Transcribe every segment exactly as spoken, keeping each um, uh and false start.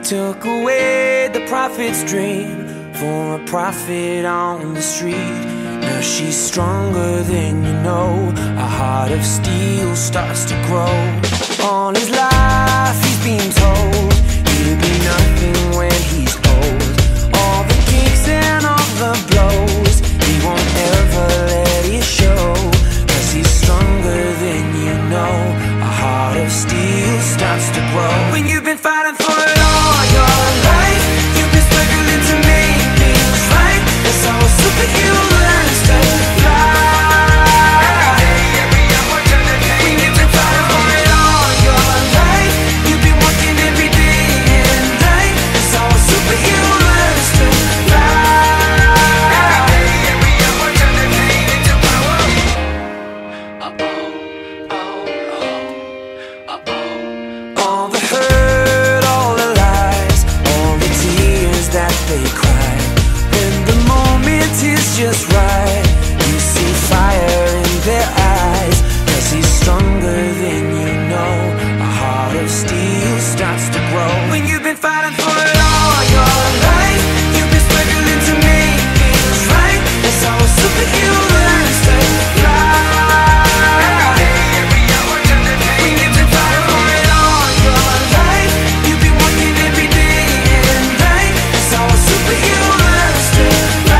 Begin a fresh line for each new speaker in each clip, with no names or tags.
took away the prophet's dream for a prophet on the street. Now she's stronger than you know. A heart of steel starts to grow. All his life he's been told he'll be nothing when he's old. All the kicks and all the blows, he won't ever let it show. Cause he's stronger than you know. A heart of steel starts to grow. When you've been fighting for it all your life, you've been struggling to make things right. That's how a superhero learns to fly. When you've been fighting for it all your life, you've been working every day and night. That's how a superhero learns to fly. All the hurt, all the lies, all the tears that they cry. When the moment is just right, you see fire in their eyes. Cause he's stronger than you know. A heart of steel starts to grow. When you've been fighting for it all your life, you've been struggling to make things right. That's how a superhero learns to fly. When you've been fighting for it all your life, you've been working every day and night. That's how a superhero learns to fly.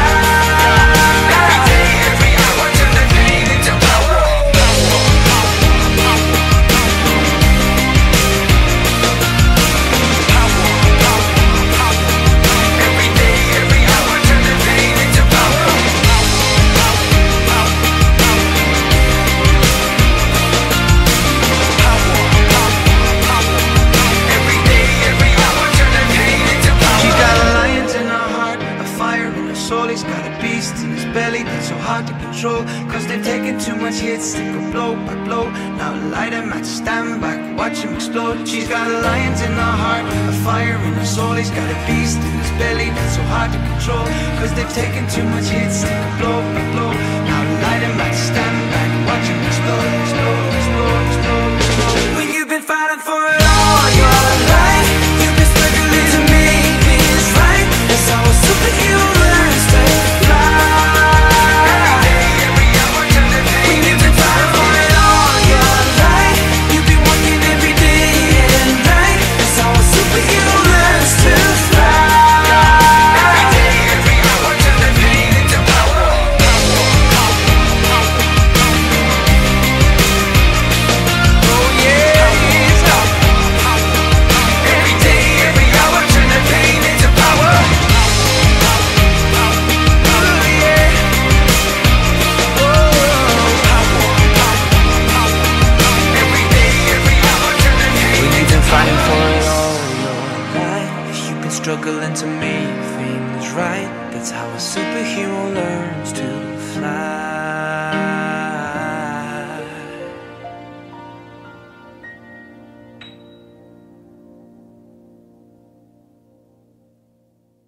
She's got a lion in her heart, a fire in her soul. He's got a beast in his belly that's so hard to control. Cause they've taken too much hits, they go blow by blow. Now light him at stand back, watch him explode. She's got a lion in her heart, a fire in her soul. He's got a beast in his belly that's so hard to control. Cause they've taken too much hits, they go blow by blow. Now light him at stand back, watch him explode, explode, explode, explode, explode.
When you've been fighting for it all your life, you've been struggling to make things right. That's how a superhero learns to fly. When you've been fighting for it all your life, you've been working every day and night. That's how a superhero learns to fly. Oh yeah, every day, every hour, turn the pain into power. Oh yeah, every day, every hour, turn the pain. When you've been fighting for it all your life, you've been struggling to make things right. That's how a superhero learns to fly.